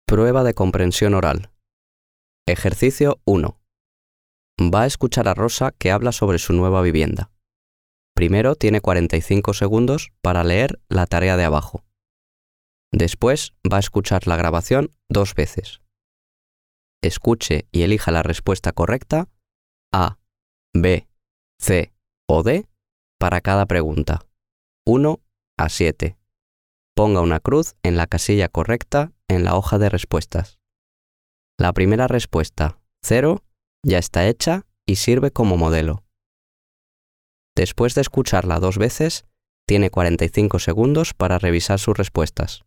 Prueba de comprensión oral. Ejercicio 1. Va a escuchar a Rosa que habla sobre su nueva vivienda. Primero tiene 45 segundos para leer la tarea de abajo. Después va a escuchar la grabación 2 veces. Escuche y elija la respuesta correcta A, B, C o D para cada pregunta, 1 a 7. Ponga una cruz en la casilla correcta en la hoja de respuestas. La primera respuesta, 0, ya está hecha y sirve como modelo. Después de escucharla 2 veces, tiene 45 segundos para revisar sus respuestas.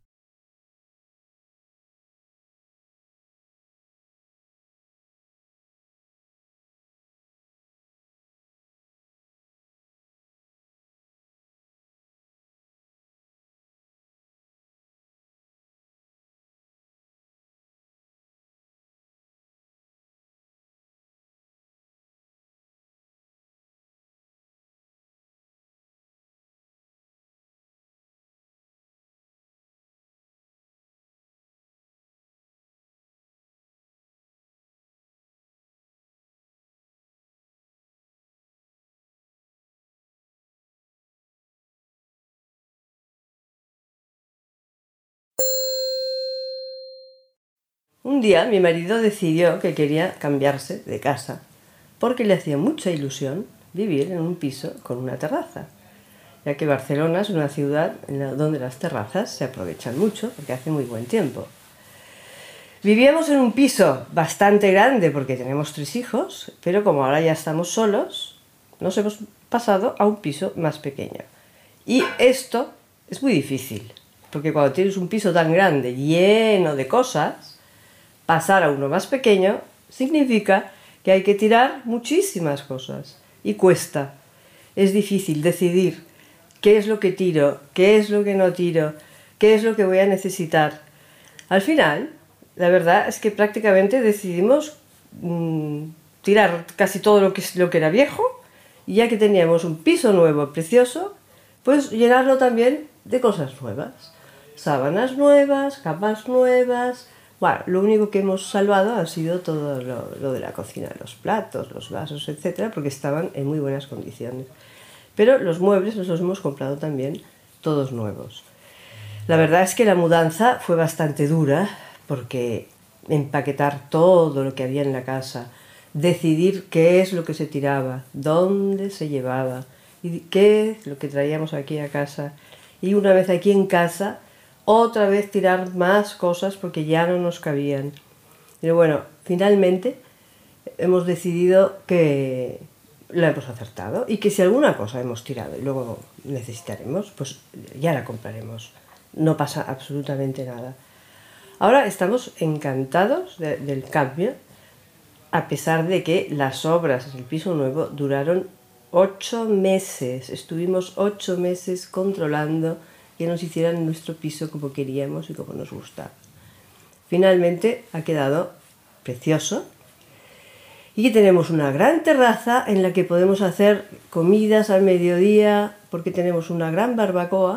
Un día mi marido decidió que quería cambiarse de casa porque le hacía mucha ilusión vivir en un piso con una terraza, ya que Barcelona es una ciudad donde las terrazas se aprovechan mucho porque hace muy buen tiempo. Vivíamos en un piso bastante grande porque tenemos 3 hijos, pero como ahora ya estamos solos, nos hemos pasado a un piso más pequeño. Y esto es muy difícil, porque cuando tienes un piso tan grande, lleno de cosas, pasar a uno más pequeño significa que hay que tirar muchísimas cosas y cuesta. Es difícil decidir qué es lo que tiro, qué es lo que no tiro, qué es lo que voy a necesitar. Al final, la verdad es que prácticamente decidimos tirar casi todo lo que era viejo, y ya que teníamos un piso nuevo, precioso, pues llenarlo también de cosas nuevas. Sábanas nuevas, camas nuevas. Bueno, lo único que hemos salvado ha sido todo lo de la cocina, los platos, los vasos, etc., porque estaban en muy buenas condiciones. Pero los muebles los hemos comprado también todos nuevos. La verdad es que la mudanza fue bastante dura, porque empaquetar todo lo que había en la casa, decidir qué es lo que se tiraba, dónde se llevaba y qué es lo que traíamos aquí a casa. Y una vez aquí en casa, otra vez tirar más cosas porque ya no nos cabían. Pero bueno, finalmente hemos decidido que lo hemos acertado y que si alguna cosa hemos tirado y luego necesitaremos, pues ya la compraremos. No pasa absolutamente nada. Ahora estamos encantados del cambio, a pesar de que las obras del piso nuevo duraron 8 meses. Estuvimos 8 meses controlando que nos hicieran nuestro piso como queríamos y como nos gustaba. Finalmente ha quedado precioso y tenemos una gran terraza en la que podemos hacer comidas al mediodía porque tenemos una gran barbacoa,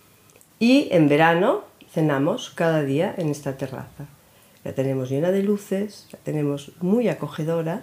y en verano cenamos cada día en esta terraza. La tenemos llena de luces, la tenemos muy acogedora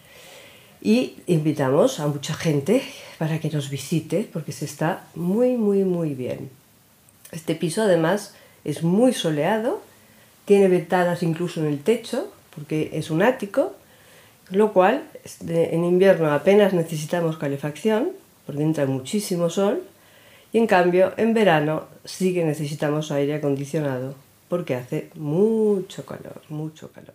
y invitamos a mucha gente para que nos visite porque se está muy, muy, muy bien. Este piso además es muy soleado, tiene ventanas incluso en el techo porque es un ático, lo cual en invierno apenas necesitamos calefacción porque entra muchísimo sol, y en cambio en verano sí que necesitamos aire acondicionado porque hace mucho calor, mucho calor.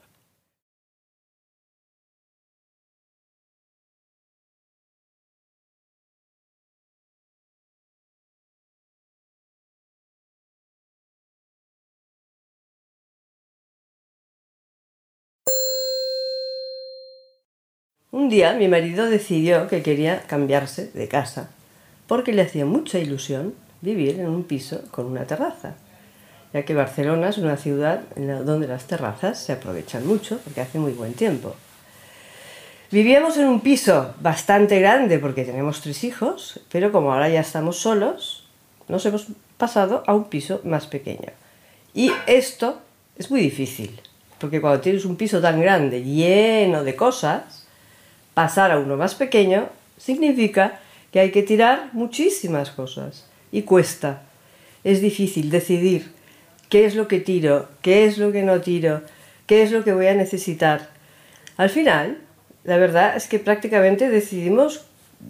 Un día mi marido decidió que quería cambiarse de casa porque le hacía mucha ilusión vivir en un piso con una terraza, ya que Barcelona es una ciudad donde las terrazas se aprovechan mucho porque hace muy buen tiempo. Vivíamos en un piso bastante grande porque tenemos 3 hijos, pero como ahora ya estamos solos, nos hemos pasado a un piso más pequeño. Y esto es muy difícil, porque cuando tienes un piso tan grande, lleno de cosas, pasar a uno más pequeño significa que hay que tirar muchísimas cosas y cuesta. Es difícil decidir qué es lo que tiro, qué es lo que no tiro, qué es lo que voy a necesitar. Al final, la verdad es que prácticamente decidimos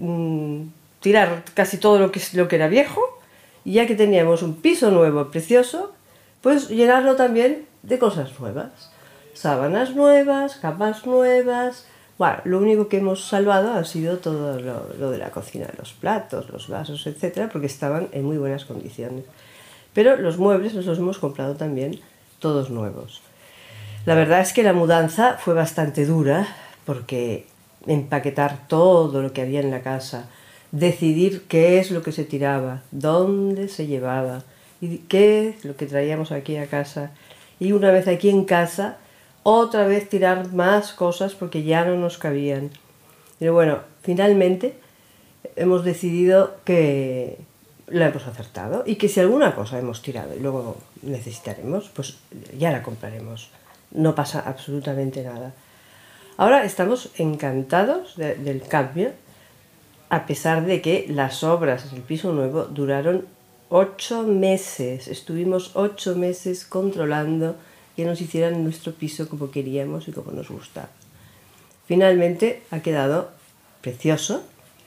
tirar casi todo lo que era viejo, y ya que teníamos un piso nuevo, precioso, pues llenarlo también de cosas nuevas. Sábanas nuevas, camas nuevas. Bueno, lo único que hemos salvado ha sido todo lo de la cocina, los platos, los vasos, etcétera, porque estaban en muy buenas condiciones. Pero los muebles los hemos comprado también todos nuevos. La verdad es que la mudanza fue bastante dura, porque empaquetar todo lo que había en la casa, decidir qué es lo que se tiraba, dónde se llevaba y qué es lo que traíamos aquí a casa. Y una vez aquí en casa, otra vez tirar más cosas porque ya no nos cabían. Pero bueno, finalmente hemos decidido que la hemos acertado y que si alguna cosa hemos tirado y luego necesitaremos, pues ya la compraremos. No pasa absolutamente nada. Ahora estamos encantados del cambio, a pesar de que las obras del piso nuevo duraron 8 meses. Estuvimos 8 meses controlando que nos hicieran nuestro piso como queríamos y como nos gustaba. Finalmente ha quedado precioso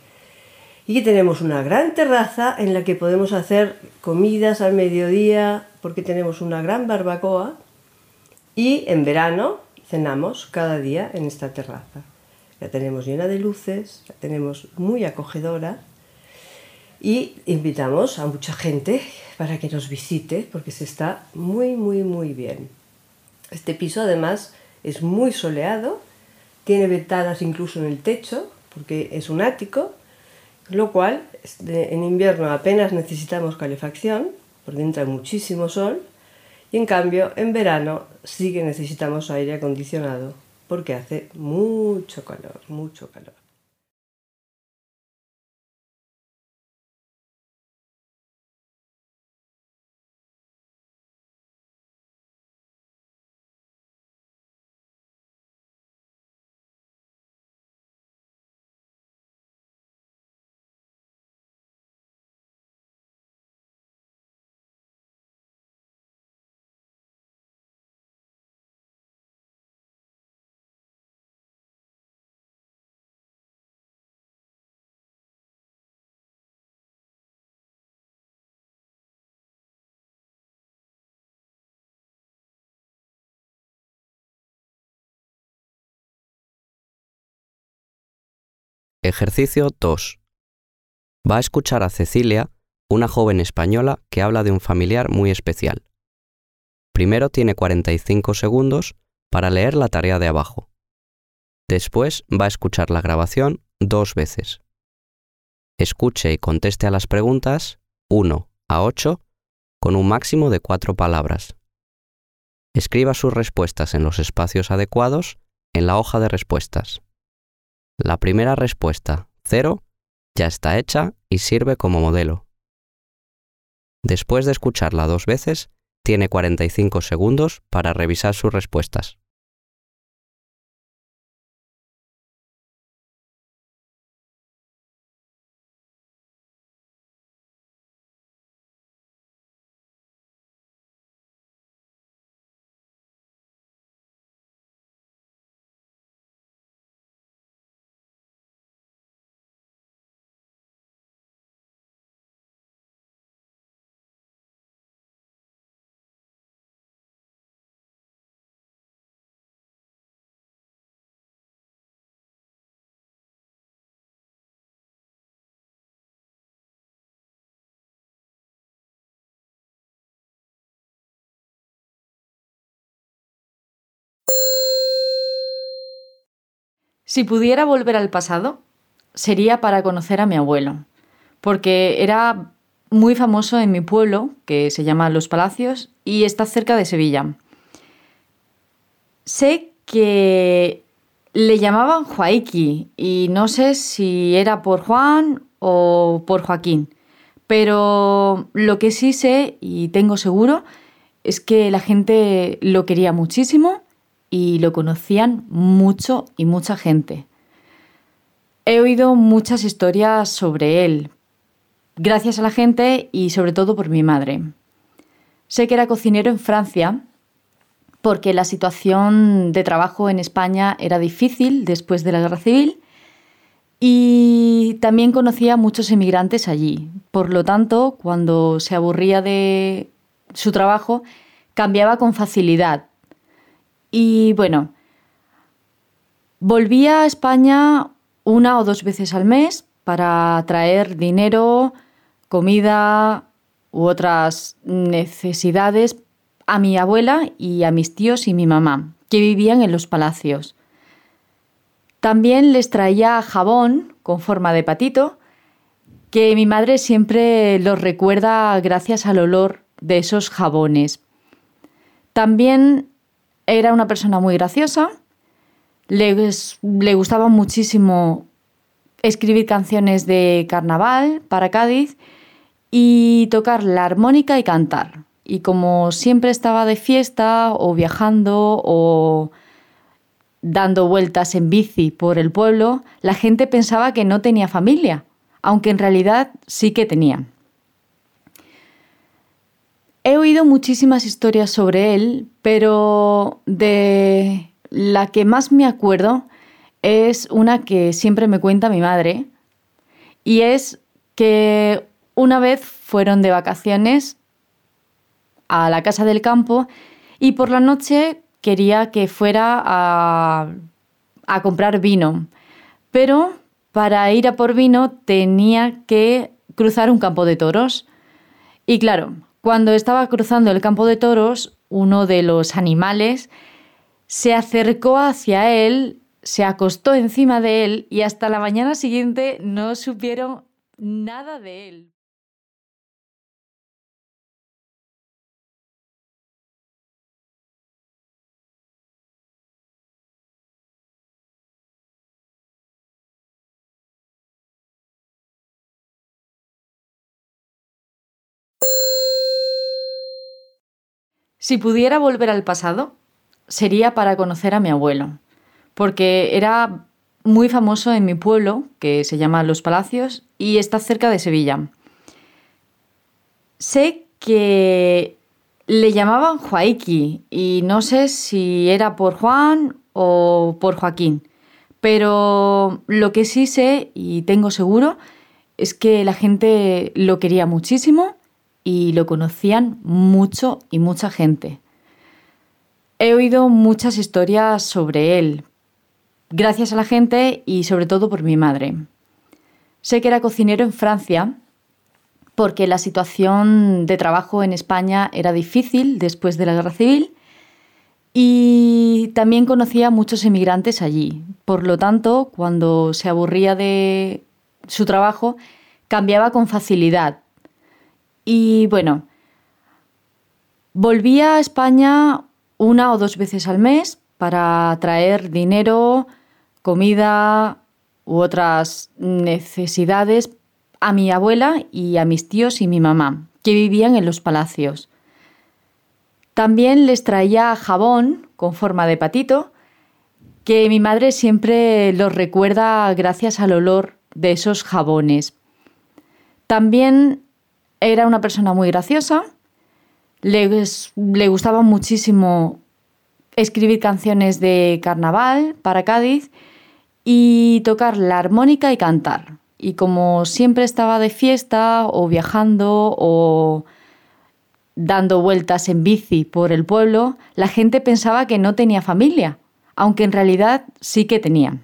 y tenemos una gran terraza en la que podemos hacer comidas al mediodía porque tenemos una gran barbacoa y en verano cenamos cada día en esta terraza. La tenemos llena de luces, la tenemos muy acogedora y invitamos a mucha gente para que nos visite porque se está muy, muy, muy bien. Este piso además es muy soleado, tiene ventanas incluso en el techo porque es un ático, lo cual en invierno apenas necesitamos calefacción porque entra muchísimo sol y en cambio en verano sí que necesitamos aire acondicionado porque hace mucho calor, mucho calor. Ejercicio 2. Va a escuchar a Cecilia, una joven española que habla de un familiar muy especial. Primero tiene 45 segundos para leer la tarea de abajo. Después va a escuchar la grabación 2 veces. Escuche y conteste a las preguntas 1 a 8 con un máximo de 4 palabras. Escriba sus respuestas en los espacios adecuados en la hoja de respuestas. La primera respuesta, 0, ya está hecha y sirve como modelo. Después de escucharla 2 veces, tiene 45 segundos para revisar sus respuestas. Si pudiera volver al pasado, sería para conocer a mi abuelo, porque era muy famoso en mi pueblo, que se llama Los Palacios, y está cerca de Sevilla. Sé que le llamaban Joaiki, y no sé si era por Juan o por Joaquín, pero lo que sí sé y tengo seguro es que la gente lo quería muchísimo y lo conocían mucho y mucha gente. He oído muchas historias sobre él, gracias a la gente y sobre todo por mi madre. Sé que era cocinero en Francia porque la situación de trabajo en España era difícil después de la Guerra Civil y también conocía a muchos emigrantes allí. Por lo tanto, cuando se aburría de su trabajo, cambiaba con facilidad. Y bueno, volvía a España 1 o 2 veces al mes para traer dinero, comida u otras necesidades a mi abuela y a mis tíos y mi mamá, que vivían en Los Palacios. También les traía jabón con forma de patito, que mi madre siempre los recuerda gracias al olor de esos jabones. También era una persona muy graciosa, le gustaba muchísimo escribir canciones de carnaval para Cádiz y tocar la armónica y cantar. Y como siempre estaba de fiesta o viajando o dando vueltas en bici por el pueblo, la gente pensaba que no tenía familia, aunque en realidad sí que tenía. He oído muchísimas historias sobre él, pero de la que más me acuerdo es una que siempre me cuenta mi madre, y es que una vez fueron de vacaciones a la casa del campo y por la noche quería que fuera a comprar vino, pero para ir a por vino tenía que cruzar un campo de toros. Y claro, cuando estaba cruzando el campo de toros, uno de los animales se acercó hacia él, se acostó encima de él y hasta la mañana siguiente no supieron nada de él. Si pudiera volver al pasado, sería para conocer a mi abuelo, porque era muy famoso en mi pueblo, que se llama Los Palacios, y está cerca de Sevilla. Sé que le llamaban Joaiki y no sé si era por Juan o por Joaquín, pero lo que sí sé y tengo seguro es que la gente lo quería muchísimo y lo conocían mucho y mucha gente. He oído muchas historias sobre él, gracias a la gente y sobre todo por mi madre. Sé que era cocinero en Francia porque la situación de trabajo en España era difícil después de la Guerra Civil y también conocía a muchos emigrantes allí. Por lo tanto, cuando se aburría de su trabajo, cambiaba con facilidad. Y bueno, volvía a España 1 o 2 veces al mes para traer dinero, comida u otras necesidades a mi abuela y a mis tíos y mi mamá, que vivían en Los Palacios. También les traía jabón con forma de patito, que mi madre siempre los recuerda gracias al olor de esos jabones. También era una persona muy graciosa, le gustaba muchísimo escribir canciones de carnaval para Cádiz y tocar la armónica y cantar. Y como siempre estaba de fiesta o viajando o dando vueltas en bici por el pueblo, la gente pensaba que no tenía familia, aunque en realidad sí que tenía.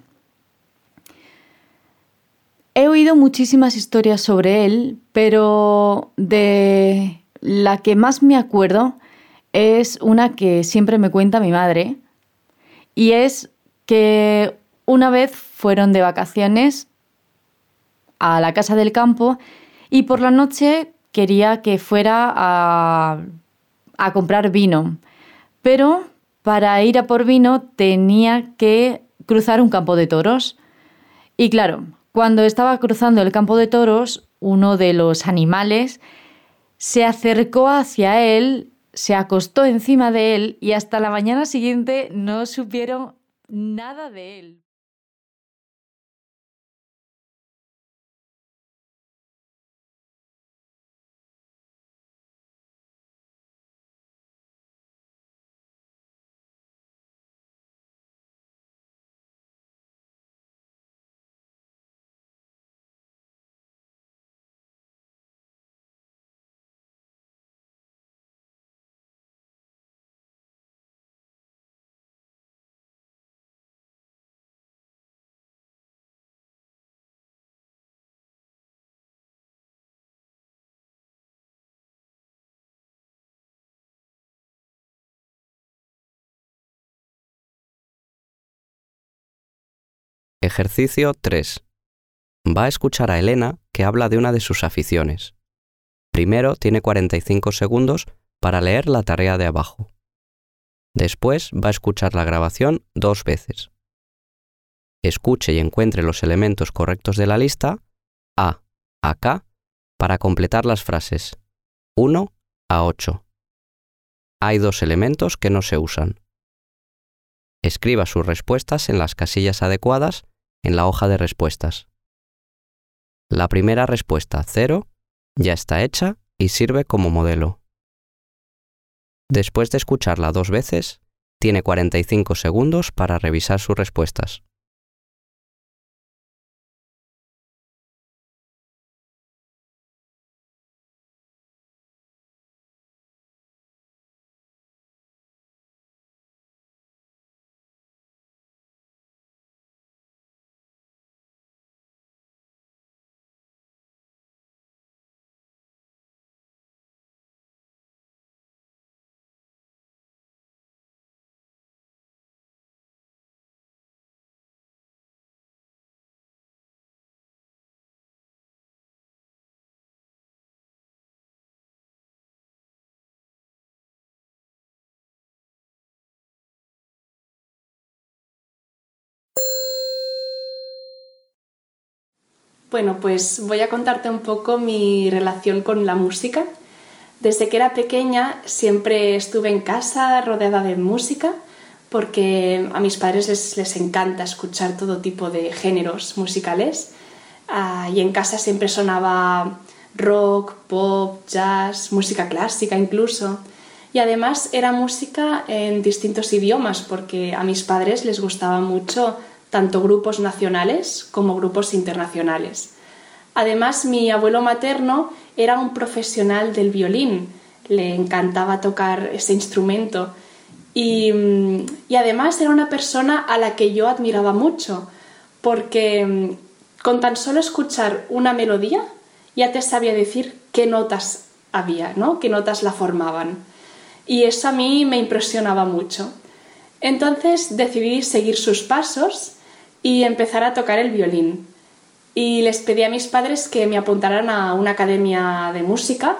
He oído muchísimas historias sobre él, pero de la que más me acuerdo es una que siempre me cuenta mi madre, y es que una vez fueron de vacaciones a la casa del campo y por la noche quería que fuera a comprar vino, pero para ir a por vino tenía que cruzar un campo de toros. Y claro, cuando estaba cruzando el campo de toros, uno de los animales se acercó hacia él, se acostó encima de él y hasta la mañana siguiente no supieron nada de él. Ejercicio 3. Va a escuchar a Elena que habla de una de sus aficiones. Primero tiene 45 segundos para leer la tarea de abajo. Después va a escuchar la grabación 2 veces. Escuche y encuentre los elementos correctos de la lista A a K para completar las frases 1 a 8. Hay 2 elementos que no se usan. Escriba sus respuestas en las casillas adecuadas en la hoja de respuestas. La primera respuesta, 0, ya está hecha y sirve como modelo. Después de escucharla 2 veces, tiene 45 segundos para revisar sus respuestas. Bueno, pues voy a contarte un poco mi relación con la música. Desde que era pequeña siempre estuve en casa rodeada de música porque a mis padres les encanta escuchar todo tipo de géneros musicales. Y en casa siempre sonaba rock, pop, jazz, música clásica incluso. Y además era música en distintos idiomas porque a mis padres les gustaba mucho tanto grupos nacionales como grupos internacionales. Además, mi abuelo materno era un profesional del violín, le encantaba tocar ese instrumento y además era una persona a la que yo admiraba mucho porque con tan solo escuchar una melodía ya te sabía decir qué notas había, ¿no? Qué notas la formaban. Y eso a mí me impresionaba mucho. Entonces decidí seguir sus pasos y empezar a tocar el violín. Y les pedí a mis padres que me apuntaran a una academia de música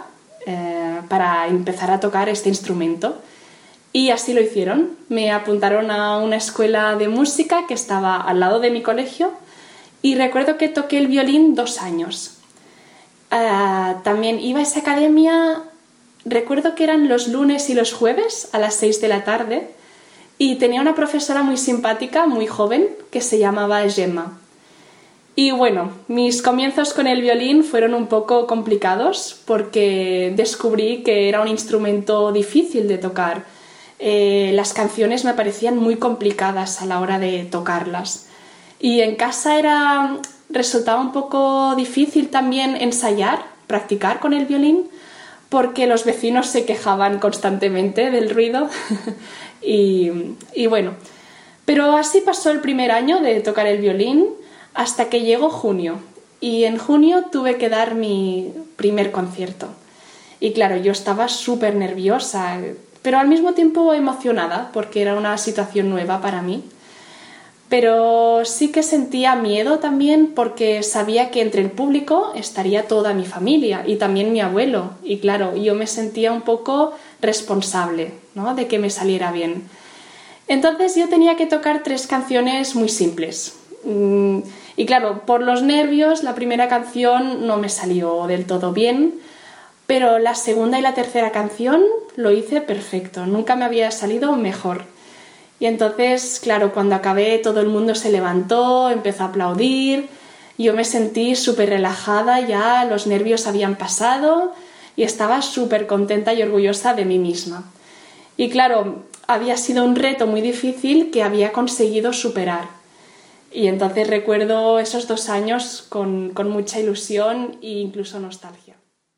para empezar a tocar este instrumento. Y así lo hicieron. Me apuntaron a una escuela de música que estaba al lado de mi colegio y recuerdo que toqué el violín 2 años. También iba a esa academia, recuerdo que eran los lunes y los jueves a las 6 de la tarde. Y tenía una profesora muy simpática, muy joven, que se llamaba Gemma. Y bueno, mis comienzos con el violín fueron un poco complicados porque descubrí que era un instrumento difícil de tocar. Las canciones me parecían muy complicadas a la hora de tocarlas. Y en casa resultaba un poco difícil también ensayar, practicar con el violín, porque los vecinos se quejaban constantemente del ruido. Y bueno, pero así pasó el primer año de tocar el violín hasta que llegó junio y en junio tuve que dar mi primer concierto y claro, yo estaba súper nerviosa pero al mismo tiempo emocionada porque era una situación nueva para mí, pero sí que sentía miedo también porque sabía que entre el público estaría toda mi familia y también mi abuelo y claro, yo me sentía un poco responsable, ¿no? De que me saliera bien. Entonces yo tenía que tocar 3 canciones muy simples y claro, por los nervios la primera canción no me salió del todo bien, Pero la segunda y la tercera canción lo hice perfecto, nunca me había salido mejor. Y entonces, claro, cuando acabé todo el mundo se levantó, empezó a aplaudir, yo me sentí súper relajada, ya los nervios habían pasado y estaba súper contenta y orgullosa de mí misma. Y claro, había sido un reto muy difícil que había conseguido superar. Y entonces recuerdo esos 2 años con mucha ilusión e incluso nostalgia.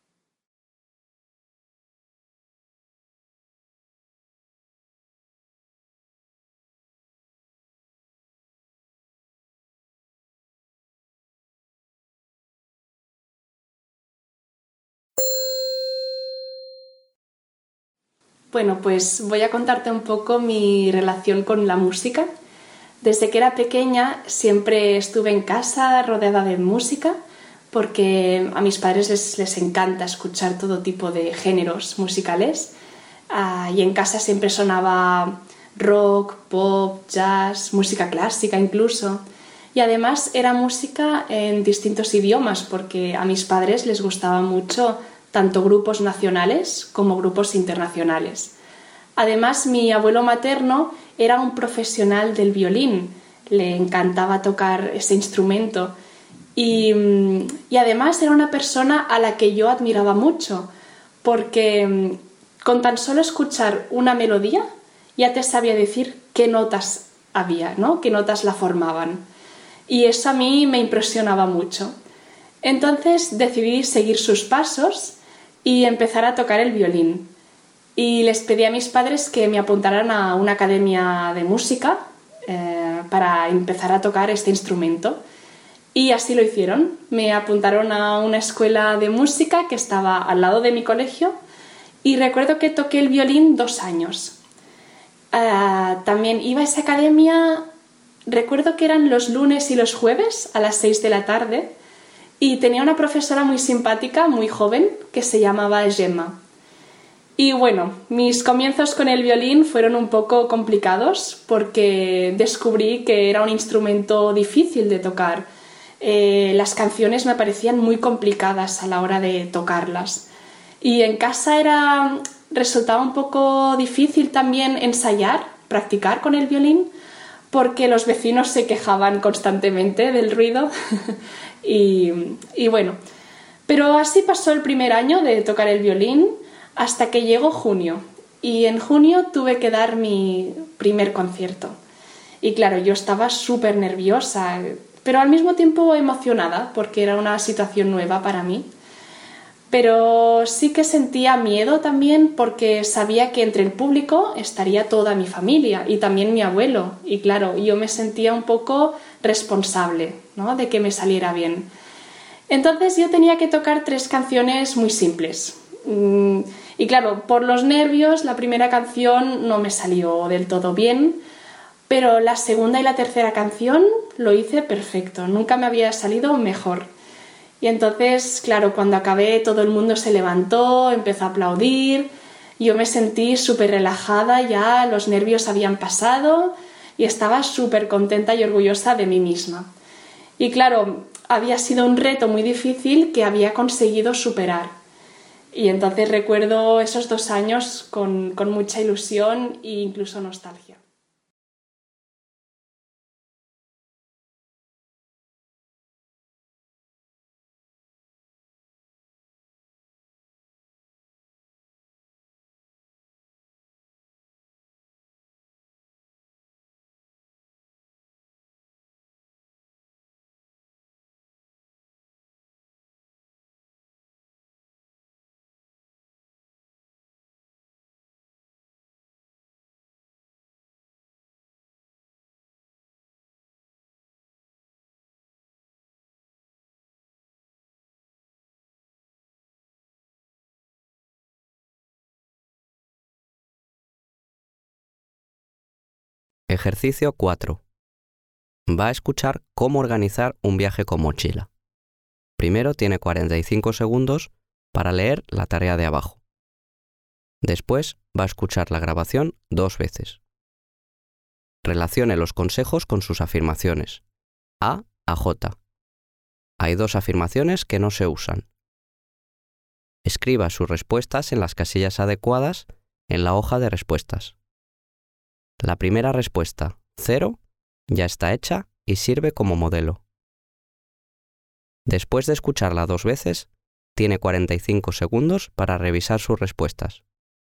Bueno, pues voy a contarte un poco mi relación con la música. Desde que era pequeña siempre estuve en casa rodeada de música porque a mis padres les encanta escuchar todo tipo de géneros musicales. Y en casa siempre sonaba rock, pop, jazz, música clásica incluso. Y además era música en distintos idiomas porque a mis padres les gustaba mucho tanto grupos nacionales como grupos internacionales. Además, mi abuelo materno era un profesional del violín, le encantaba tocar ese instrumento y además era una persona a la que yo admiraba mucho porque con tan solo escuchar una melodía ya te sabía decir qué notas había, ¿no? Qué notas la formaban. Y eso a mí me impresionaba mucho. Entonces decidí seguir sus pasos y empezar a tocar el violín. Y les pedí a mis padres que me apuntaran a una academia de música para empezar a tocar este instrumento. Y así lo hicieron. Me apuntaron a una escuela de música que estaba al lado de mi colegio y recuerdo que toqué el violín 2 años. También iba a esa academia, recuerdo que eran los lunes y los jueves a las 6 de la tarde y tenía una profesora muy simpática, muy joven, que se llamaba Gemma. Y bueno, mis comienzos con el violín fueron un poco complicados porque descubrí que era un instrumento difícil de tocar. Las canciones me parecían muy complicadas a la hora de tocarlas. Y en casa resultaba un poco difícil también ensayar, practicar con el violín, porque los vecinos se quejaban constantemente del ruido. y bueno, pero así pasó el primer año de tocar el violín hasta que llegó junio. Y en junio tuve que dar mi primer concierto. Y claro, yo estaba súper nerviosa, pero al mismo tiempo emocionada porque era una situación nueva para mí. Pero sí que sentía miedo también porque sabía que entre el público estaría toda mi familia y también mi abuelo. Y claro, yo me sentía un poco responsable, ¿no?, de que me saliera bien. Entonces yo tenía que tocar 3 canciones muy simples. Y claro, por los nervios la primera canción no me salió del todo bien, pero la segunda y la tercera canción lo hice perfecto, nunca me había salido mejor. Y entonces, claro, cuando acabé todo el mundo se levantó, empezó a aplaudir, yo me sentí súper relajada, ya los nervios habían pasado y estaba súper contenta y orgullosa de mí misma. Y claro, había sido un reto muy difícil que había conseguido superar. Y entonces recuerdo esos 2 años con mucha ilusión e incluso nostalgia. Ejercicio 4. Va a escuchar cómo organizar un viaje con mochila. Primero tiene 45 segundos para leer la tarea de abajo. Después va a escuchar la grabación 2 veces. Relacione los consejos con sus afirmaciones. A a J. Hay 2 afirmaciones que no se usan. Escriba sus respuestas en las casillas adecuadas en la hoja de respuestas. La primera respuesta, 0, ya está hecha y sirve como modelo. Después de escucharla 2 veces, tiene 45 segundos para revisar sus respuestas.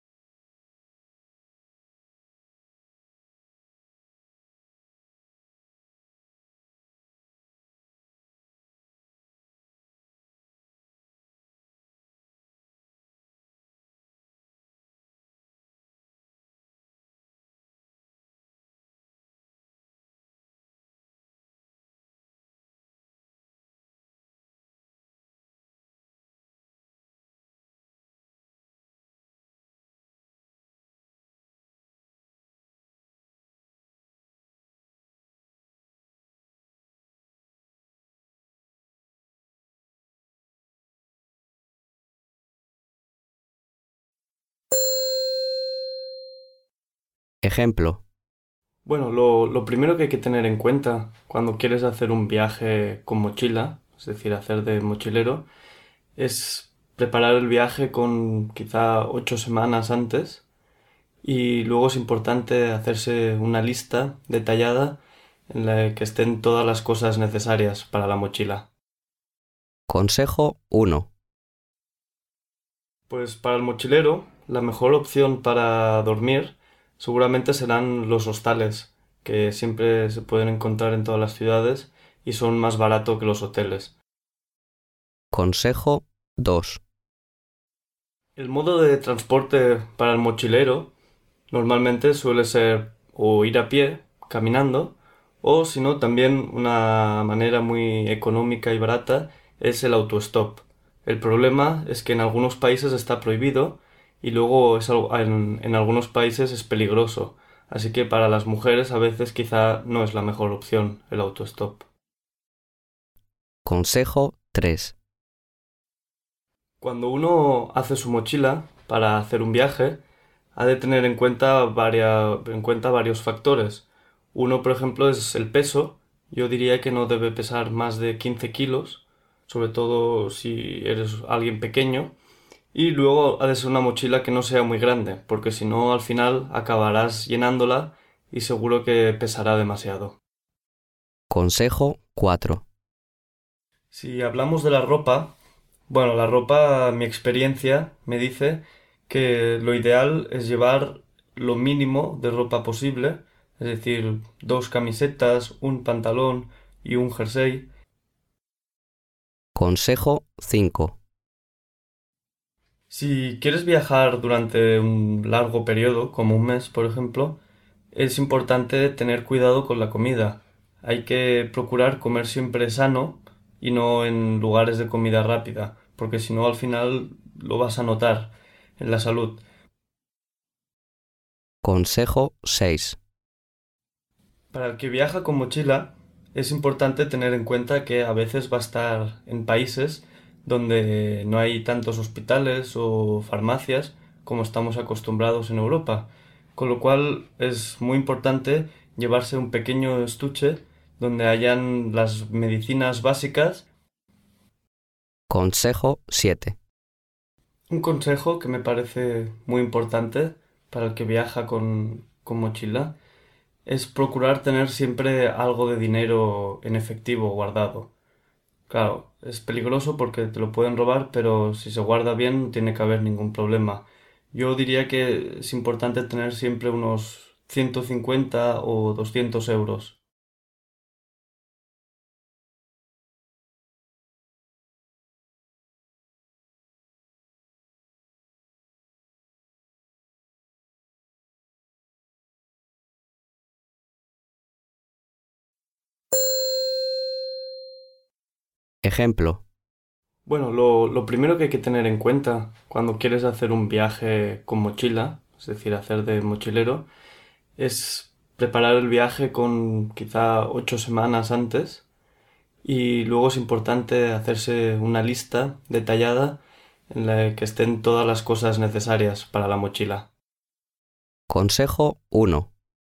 Ejemplo. Bueno, lo primero que hay que tener en cuenta cuando quieres hacer un viaje con mochila, es decir, hacer de mochilero, es preparar el viaje con quizá 8 semanas antes y luego es importante hacerse una lista detallada en la que estén todas las cosas necesarias para la mochila. Consejo 1. Pues para el mochilero, la mejor opción para dormir seguramente serán los hostales, que siempre se pueden encontrar en todas las ciudades y son más baratos que los hoteles. Consejo 2. El modo de transporte para el mochilero normalmente suele ser o ir a pie, caminando, o si no, también una manera muy económica y barata es el autostop. El problema es que en algunos países está prohibido y luego en algunos países es peligroso. Así que para las mujeres a veces quizá no es la mejor opción el autostop. Consejo 3. Cuando uno hace su mochila para hacer un viaje, ha de tener en cuenta varios factores. Uno, por ejemplo, es el peso. Yo diría que no debe pesar más de 15 kilos, sobre todo si eres alguien pequeño. Y luego ha de ser una mochila que no sea muy grande, porque si no, al final acabarás llenándola y seguro que pesará demasiado. Consejo 4. Si hablamos de la ropa, bueno, la ropa, mi experiencia me dice que lo ideal es llevar lo mínimo de ropa posible, es decir, 2 camisetas, un pantalón y un jersey. Consejo 5. Si quieres viajar durante un largo periodo, como un mes, por ejemplo, es importante tener cuidado con la comida. Hay que procurar comer siempre sano y no en lugares de comida rápida, porque si no al final lo vas a notar en la salud. Consejo 6. Para el que viaja con mochila, es importante tener en cuenta que a veces va a estar en países donde no hay tantos hospitales o farmacias como estamos acostumbrados en Europa, con lo cual es muy importante llevarse un pequeño estuche donde hayan las medicinas básicas. Consejo 7. Un consejo que me parece muy importante para el que viaja con mochila es procurar tener siempre algo de dinero en efectivo guardado. Claro, es peligroso porque te lo pueden robar, pero si se guarda bien no tiene que haber ningún problema. Yo diría que es importante tener siempre unos 150 o 200 euros. Ejemplo. Bueno, lo primero que hay que tener en cuenta cuando quieres hacer un viaje con mochila, es decir, hacer de mochilero, es preparar el viaje con quizá 8 semanas antes y luego es importante hacerse una lista detallada en la que estén todas las cosas necesarias para la mochila. Consejo 1.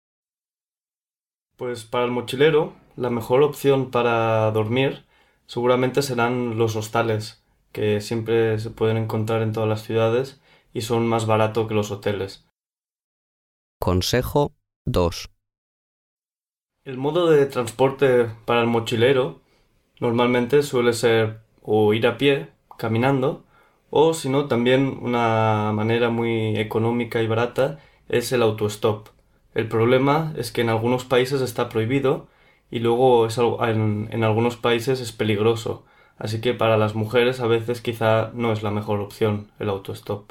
Pues para el mochilero, la mejor opción para dormir seguramente serán los hostales, que siempre se pueden encontrar en todas las ciudades y son más baratos que los hoteles. Consejo 2. El modo de transporte para el mochilero normalmente suele ser o ir a pie, caminando, o si no, también una manera muy económica y barata es el autostop. El problema es que en algunos países está prohibido y luego en algunos países es peligroso. Así que para las mujeres a veces quizá no es la mejor opción el autostop.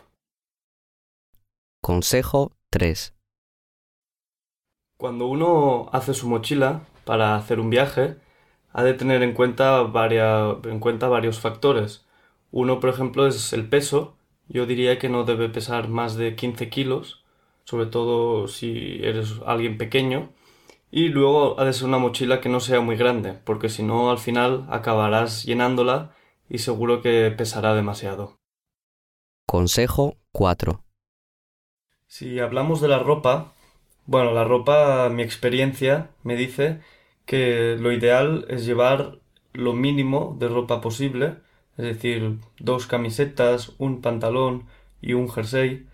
Consejo 3. Cuando uno hace su mochila para hacer un viaje, ha de tener en cuenta varios factores. Uno, por ejemplo, es el peso. Yo diría que no debe pesar más de 15 kilos, sobre todo si eres alguien pequeño. Y luego ha de ser una mochila que no sea muy grande, porque si no, al final acabarás llenándola y seguro que pesará demasiado. Consejo 4. Si hablamos de la ropa, bueno, la ropa, mi experiencia me dice que lo ideal es llevar lo mínimo de ropa posible, es decir, 2 camisetas, un pantalón y un jersey.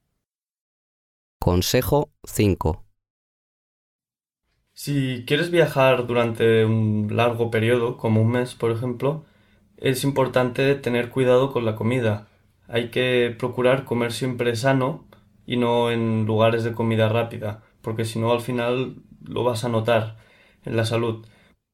Consejo 5. Si quieres viajar durante un largo periodo, como un mes, por ejemplo, es importante tener cuidado con la comida. Hay que procurar comer siempre sano y no en lugares de comida rápida, porque si no al final lo vas a notar en la salud.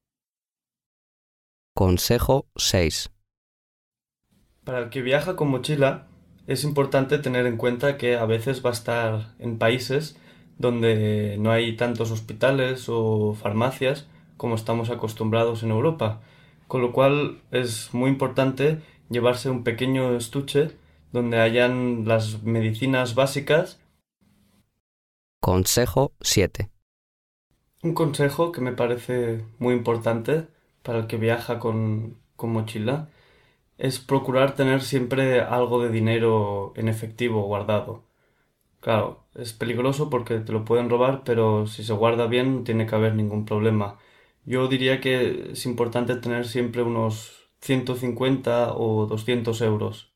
Consejo 6. Para el que viaja con mochila, es importante tener en cuenta que a veces va a estar en países donde no hay tantos hospitales o farmacias como estamos acostumbrados en Europa, con lo cual es muy importante llevarse un pequeño estuche donde hayan las medicinas básicas. Consejo 7. Un consejo que me parece muy importante para el que viaja con mochila es procurar tener siempre algo de dinero en efectivo guardado. Claro, es peligroso porque te lo pueden robar, pero si se guarda bien no tiene que haber ningún problema. Yo diría que es importante tener siempre unos 150 o 200 euros.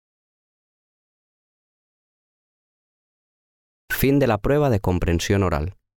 Fin de la prueba de comprensión oral.